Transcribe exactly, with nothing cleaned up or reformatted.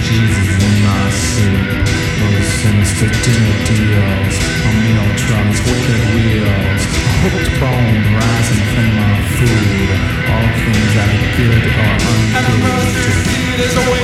Jesus in my soup. Those sinister dinner deals, on meal trucks, wicked wheels, a hooked bone rising from my food. All things that are good or ungood. There's a way